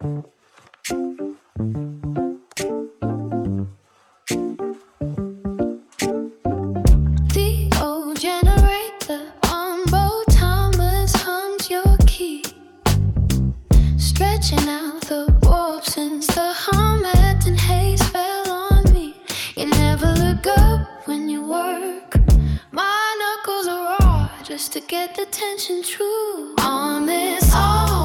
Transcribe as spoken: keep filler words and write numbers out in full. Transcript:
The old generator on both timers hums your key, stretching out the warp since the Harmattan haze fell on me. You never look up when you work. My knuckles are raw just to get the tension true on this all.